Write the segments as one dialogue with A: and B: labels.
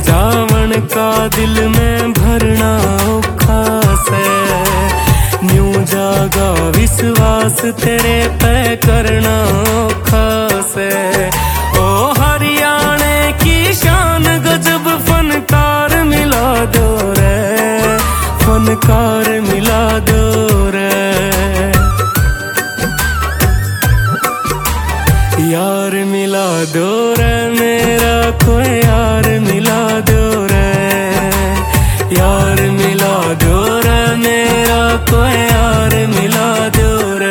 A: जावन का दिल में भरना औखा से, न्यू जागा विश्वास तेरे पे करना औखा से। ओ हरियाणे की शान गजब फनकार मिला दो रे, फनकार मिला दो रे। यार मिला दो रे मेरा कोई यार मिला दो रे, यार मिला दो रे मेरा कोई यार मिला दो रे।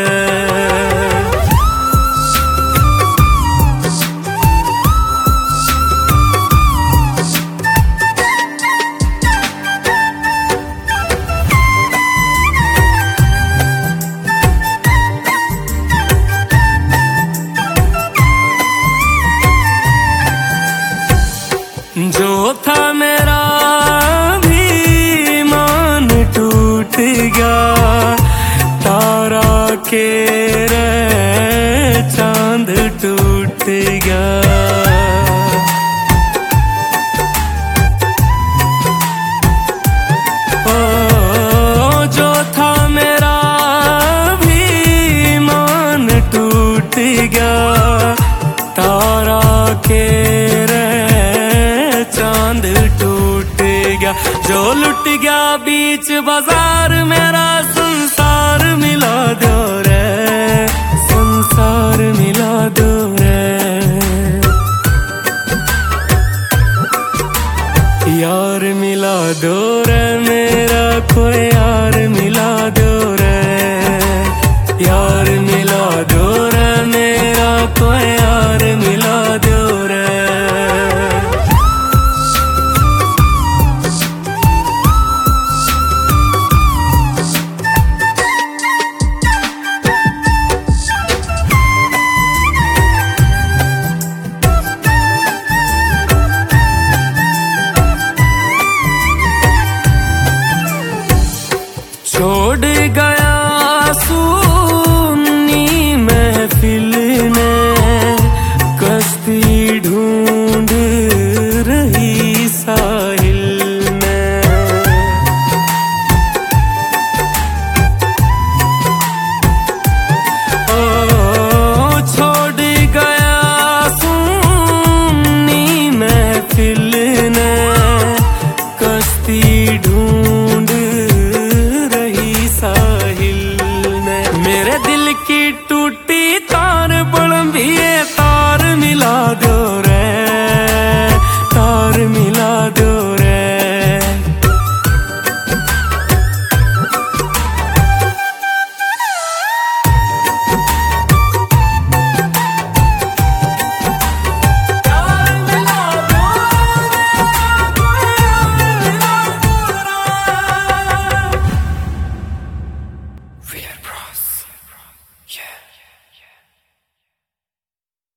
A: जो था मेरा भी मान टूट गया, तारा के रे चांद टूट गया। ओ जो था मेरा भी मान टूट गया, तारा के चांद टूट गया। जो लुट गया बीच बाजार मेरा संसार मिला दो रे, संसार मिला दो रे। यार मिला दो रे मेरा कोई यार मिला दो रे, यार मिला दो रे मेरा कोई यार मिला